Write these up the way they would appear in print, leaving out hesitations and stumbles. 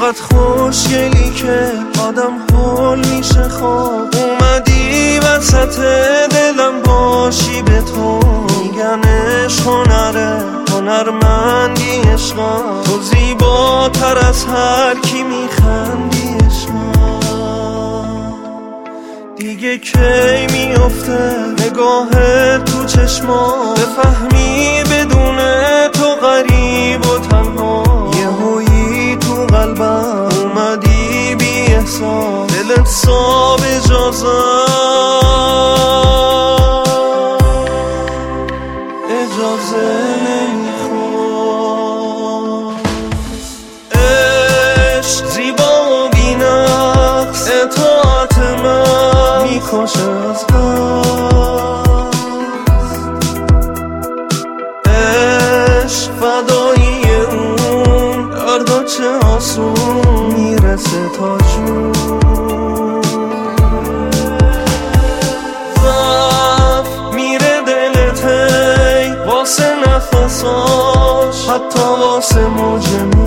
اونقدر خوشگلی که آدم حال میشه خواب. اومدی وسط دلم باشی به تو، میگن عشق هنره، هنرمندی عشقا، تو زیباتر از هر کی میخندی عشقا. دیگه کی میفته نگاهت تو چشما، بفهمی بدون تو غریب و تنها، یهویی تو قلبم اومدی بی احساس، دلت صاحب اجازه نمیخواد. عشق زیبا و بی‌نقص، اطاعت من میکشه از قصد. عشق فدایی اون دردا چه آسون میرسه تا جون. ضعف میره دلت هی واسه نفساش، حتی واسه موج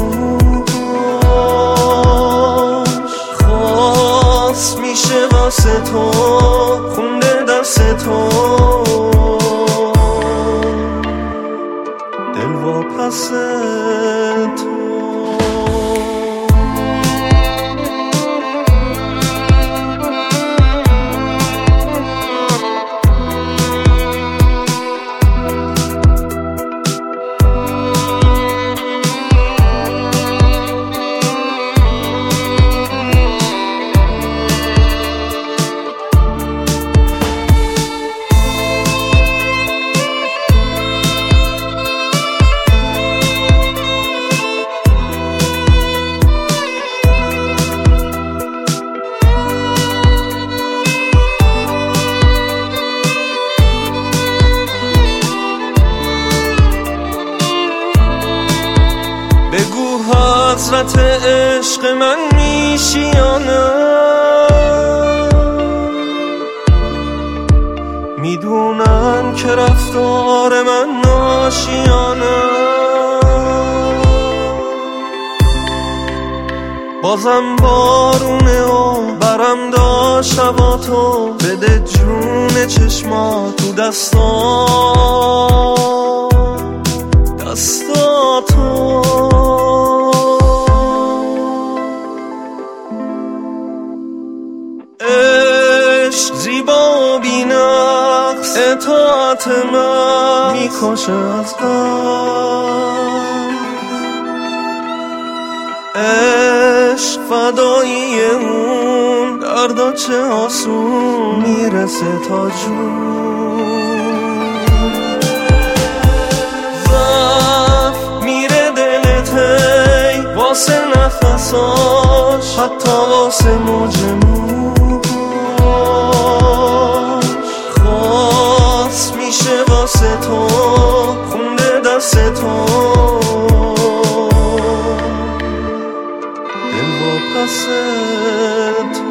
موهاش. خاص میشه واسه تو خونده دست تو، دل واپس تو. بگو حضرت عشق من میشی یا نه، میدونن که رفتار من ناشیانه. بازم بارونه و برم داشت شباتو، بده جون چشما تو دستاتو. عشق زیبا و بی‌نقص، اطاعت من میکشه از غم. عشق فدایی اون دردا چه آسون میرسه تا جون. ضعف میره دلت هی واسه نفساش، حتی واسه موج موهاش. خاص میشه واسه تو خونده دست تو، دل واپس تو.